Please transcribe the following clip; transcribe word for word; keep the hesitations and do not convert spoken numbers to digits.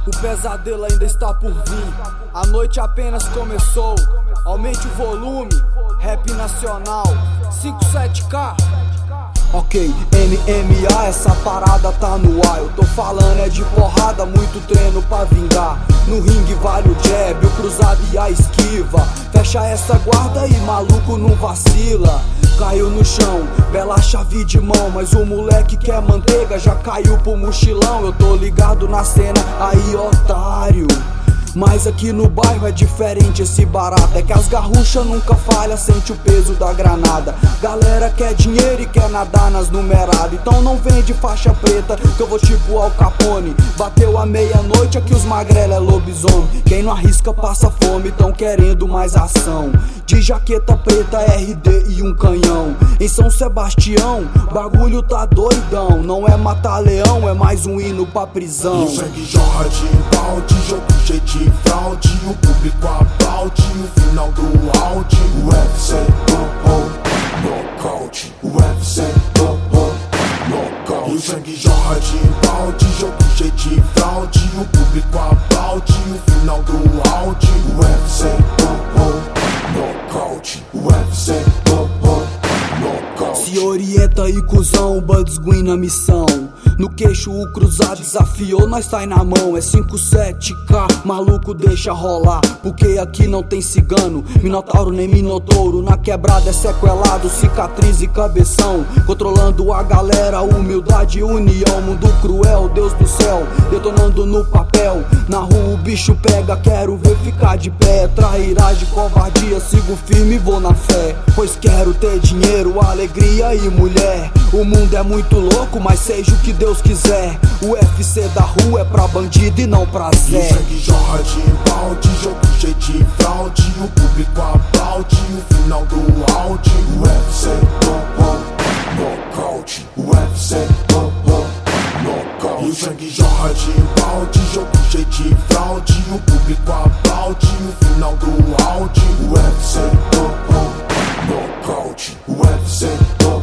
O pesadelo ainda está por vir. A noite apenas começou. Aumente o volume. Rap nacional cinco sete K. Ok, M M A, essa parada tá no ar. Eu tô falando é de porrada, muito treino pra vingar. No ringue vale o jab, o cruzado e a esquiva. Fecha essa guarda e maluco não vacila. Caiu no chão, bela chave de mão. Mas o moleque quer manteiga, já caiu pro mochilão. Eu tô ligado na cena, aí otário. Mas aqui no bairro é diferente esse barato. É que as garruchas nunca falham, sente o peso da granada. Galera quer dinheiro e quer nadar nas numeradas. Então não vem de faixa preta, que eu vou tipo Al Capone. Bateu a meia-noite, aqui os magrelo é lobisomem. Quem não arrisca passa fome, tão querendo mais ação. De jaqueta preta, R D e um canhão. Em São Sebastião, bagulho tá doidão. Não é matar leão, é mais um hino pra prisão. O sangue jorra de balde, jogo cheio de fraude. O público aplaude o final do round. O U F C, oh oh, nocaute. O U F C, oh oh, nocaute. E o sangue jorra de balde, jogo cheio de fraude. O público aplaude o final do round. O U F C, oh oh, nocaute. O U F C, oh oh, nocaute. Se orienta aí, cuzão, Buds Green na missão. No queixo o cruzado desafiou, nós sai na mão. É cinco sete K, maluco deixa rolar. Porque aqui não tem cigano, minotauro nem minotouro. Na quebrada é sequelado, cicatriz e cabeção. Controlando a galera, humildade e união. Mundo cruel, Deus do céu, detonando no papel. Na rua o bicho pega, quero ver ficar de pé. Trairagem, covardia, sigo firme e vou na fé. Pois quero ter dinheiro, alegria e mulher. O mundo é muito louco, mas seja o que Deus quiser. O U F C da rua é pra bandido e não pra Zé. E o sangue jorra de balde, jogo cheio de fraude. O público aplaude o final do round. O U F C, oh oh, nocaute. O U F C, oh oh, nocaute. E o sangue jorra de balde, jogo cheio de fraude. O público aplaude o final do round. O U F C, oh oh, nocaute. O U F C, oh